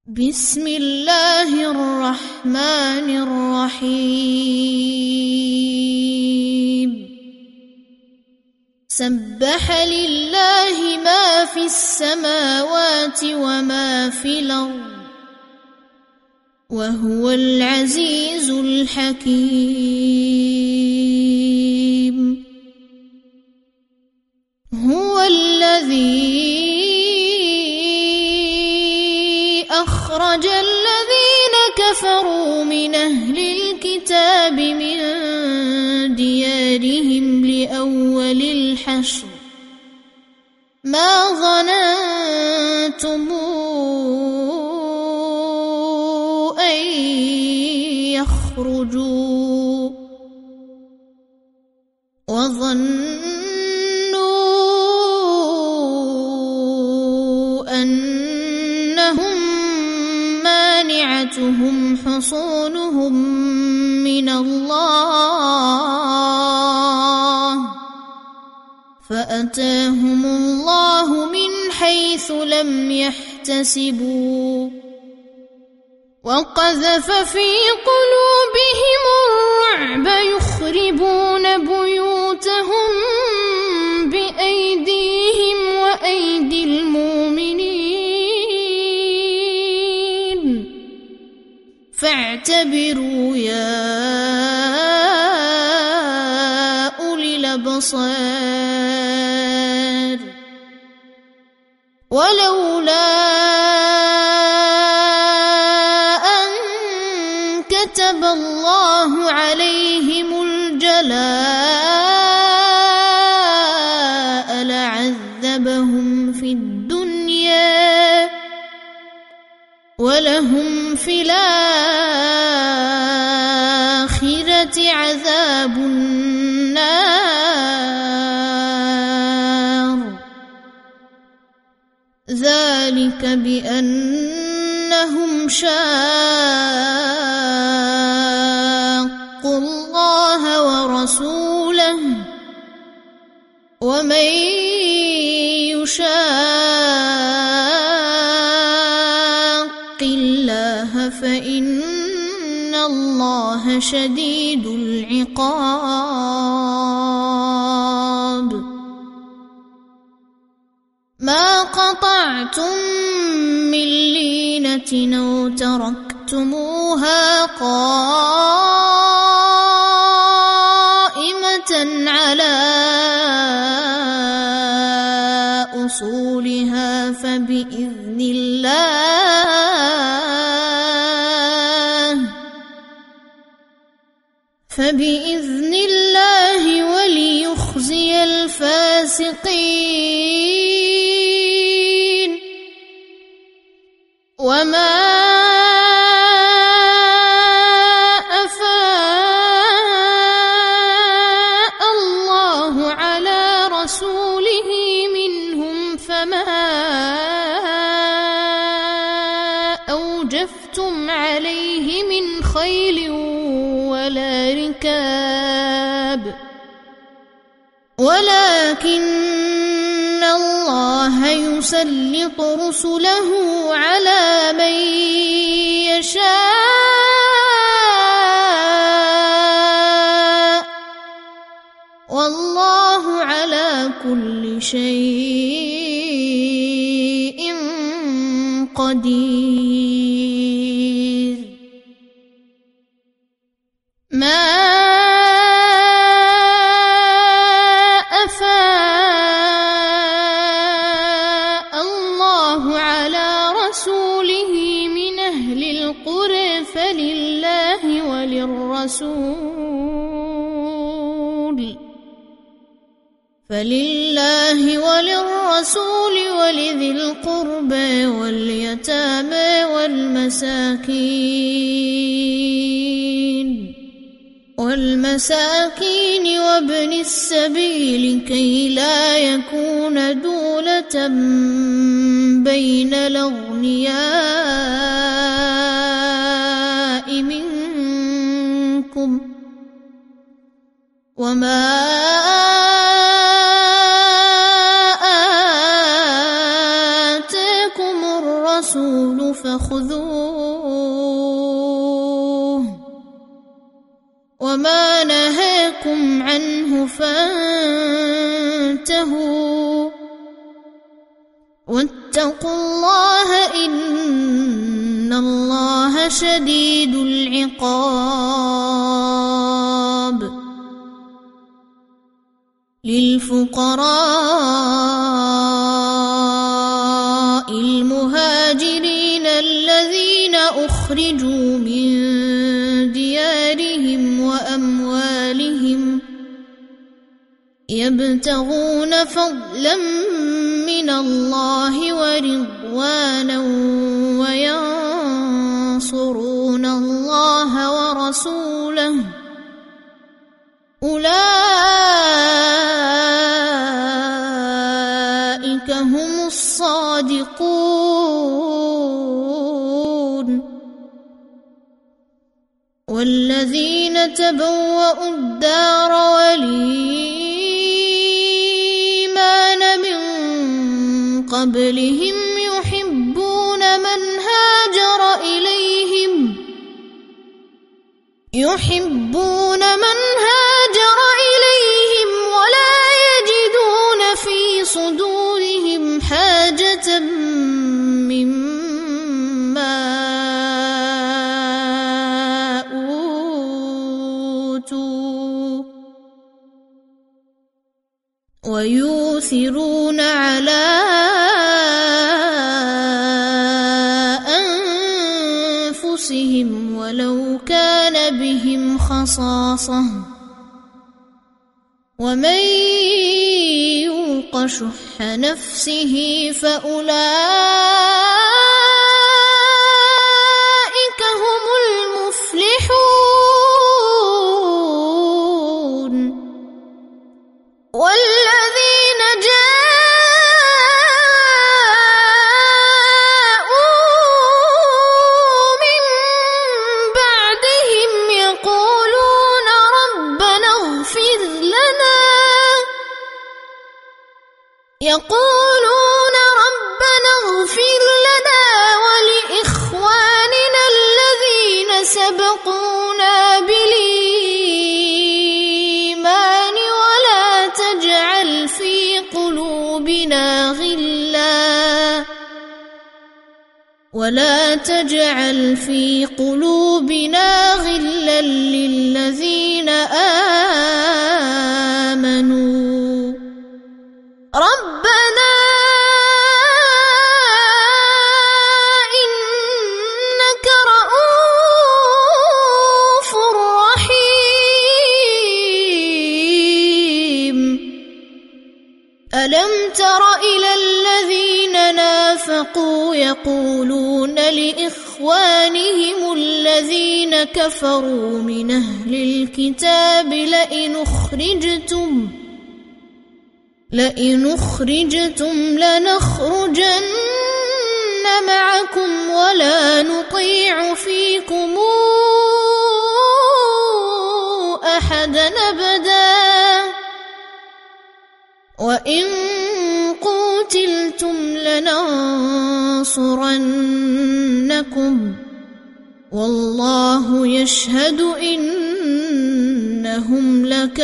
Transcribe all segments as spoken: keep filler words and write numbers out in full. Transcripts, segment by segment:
بسم الله الرحمن الرحيم سبح لله ما في السماوات وما في الأرض وهو العزيز الحكيم هو الذي أخرج الذين كفروا من أهل الكتاب من ديارهم لأول الحشر ما ظننتم أن يخرجوا وظنوا أنهم مانعتهم حصونهم من الله فأتاهم الله من حيث لم يحتسبوا وقذف في قلوبهم الرعب يخربون بيوتهم بأيديهم وأيدي المؤمنين فاعتبروا يا أولي الأبصار ولولا أن كتب الله عليهم الجلاء لعذبهم في الدنيا ولهم في الآخرة عذاب النار ذلك بأنهم شاقوا الله ورسوله ومن يشاق الله فإن الله شديد العقاب ما قطعتم من لينة أو تركتموها قائمة على أصولها فبإذن الله فبإذن الله وليخزي الفاسقين وما أفاء الله على رسوله منهم فما أوجفتم عليه من خيل ولا ركاب ولكن الله يسلط رسله على من يشاء والله على كل شيء قدير ما أفاء الله على رسوله من أهل القرى فلله وللرسول فلله وللرسول ولذي القربى واليتامى والمساكين والمساكين وابن السبيل كي لا يكون دولة بين الأغنياء منكم وما آتاكم الرسول والرسول فخذوه وما نهاكم عنه فانتهوا واتقوا الله إن الله شديد العقاب. للفقراء المهاجرين الذين أخرجوا من ديارهم وأموالهم يبتغون فضلا من الله ورضوانا وينصرون الله ورسوله أولئك هم الصادقون. والذين تبوأوا الدار والإيمان من قبلهم يحبون من هاجر إليهم يحبون من هاجر إليهم ولا يجدون في صدورهم حاجة مما أوتوا ويؤثرون على أنفسهم ولو كان بهم خصاصة ومن يوق شح نفسه فأولئك هم المفلحون. والذين جاءوا من بعدهم يقولون ربنا اغفر لنا يقولون ربنا اغفر لنا ولإخواننا الذين سبقونا بالإيمان ولا تجعل في قلوبنا غلا ولا تجعل في قلوبنا غلا للذين آمنوا ربنا إنك رؤوف رحيم. ألم تر إلى الذين نافقوا يقولون لإخوانهم الذين كفروا من أهل الكتاب لئن أخرجتم لئن أخرجتم لنخرجن معكم ولا نطيع فيكم أحدا أبدا وإن قوتلتم لننصرنكم والله يشهد إنهم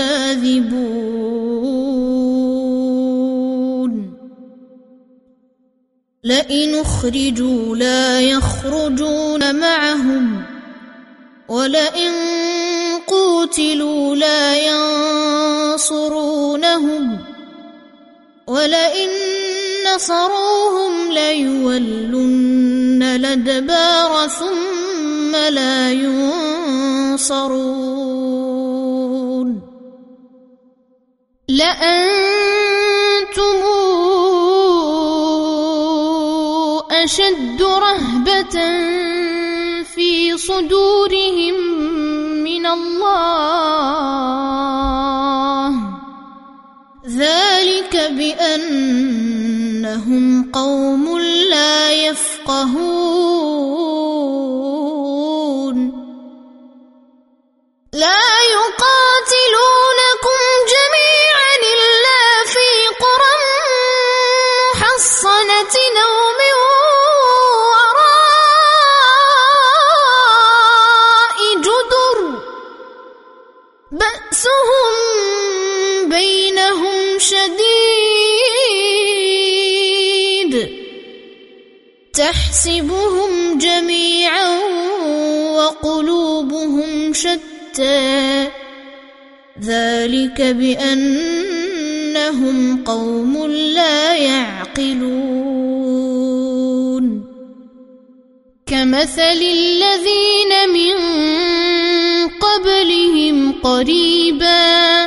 لكاذبون. لئن أخرجوا لا يخرجون معهم ولئن قوتلوا لا ينصرونهم ولئن نصروهم ليولن الأدبار ثم لا ينصرون. لأنتم أشد رهبة في صدورهم من الله ذلك بأنهم قوم لا يفقهون. لا يقاتلونكم جميعا إلا في قرى محصنة أو من وراء تحسبهم جميعا وقلوبهم شتى ذلك بأنهم قوم لا يعقلون كمثل الذين من قبلهم قريبا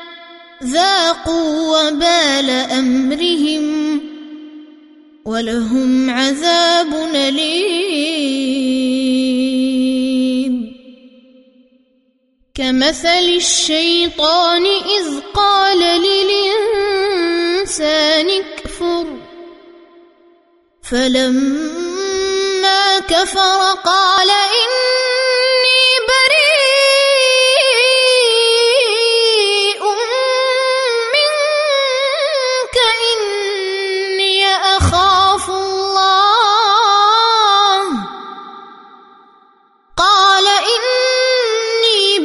ذاقوا وبال أمرهم ولهم عذاب أليم كمثل الشيطان إذ قال للإنسان اكفر فلما كفر قال إني بريء منك إني أخاف الله قال إني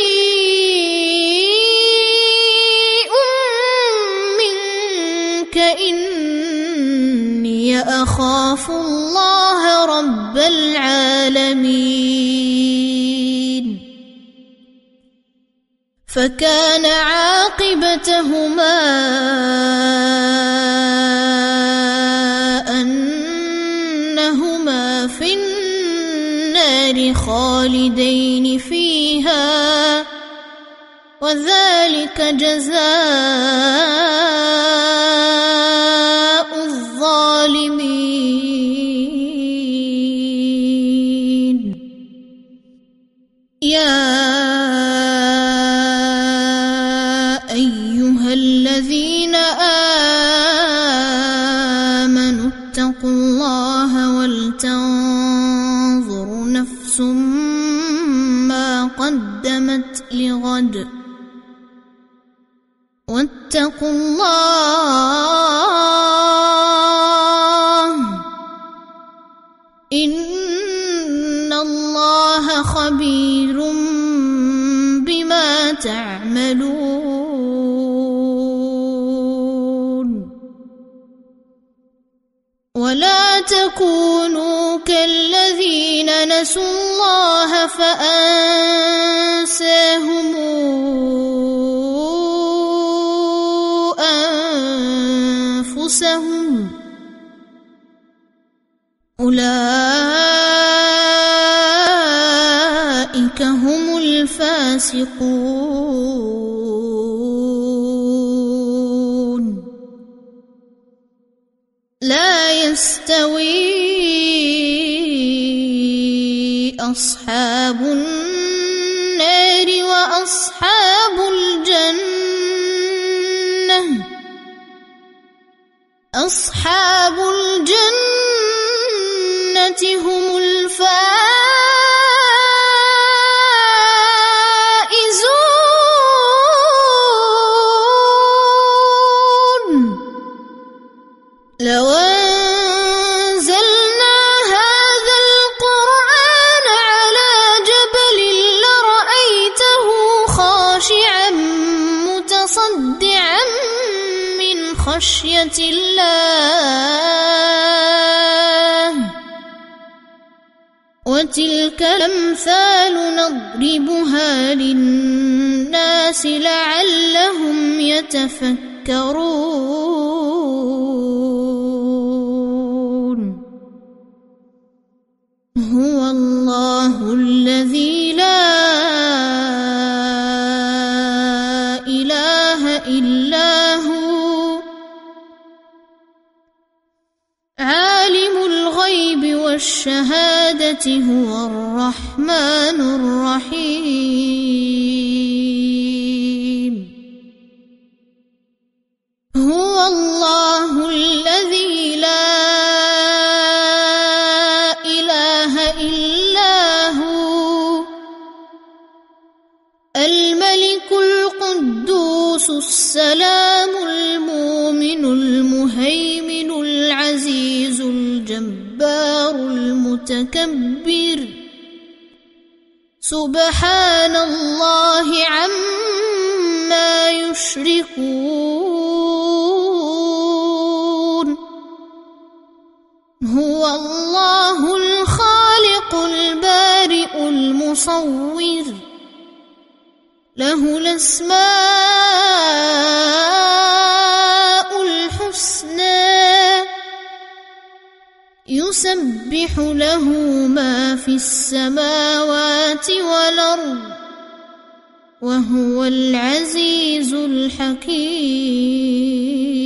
بريء منك إني أخاف الله رب العالمين فكان عاقبتهما أنهما في النار خالدين فيها وذلك جزاء الظالمين يا أيها الذين آمنوا اتقوا الله ولتنظر نفس ما قدمت لغد واتقوا الله إن الله خبير بما تعملون ولا تكونوا كالذين نسوا الله فأنساهم أنفسهم أولئك هم الفاسقون لا يستوي أصحاب النار وأصحاب الجنة أصحاب الجنة هم الفائزون لو أنزلنا هذا القرآن على جبل لرأيته خاشعا متصدعا من خشية الله وتلك الأمثال نضربها للناس لعلهم يتفكرون هو الله الذي لا إله إلا هو عالم الغيب والشهادة هو الرحمن الرحيم هو الله الذي لا إله إلا هو الملك القدوس السلام المؤمن المهيمن العزيز الجبار المتكبر سبحان الله عما يشركون هو الله مصور له الأسماء الحسنى يسبح له ما في السماوات والأرض وهو العزيز الحكيم.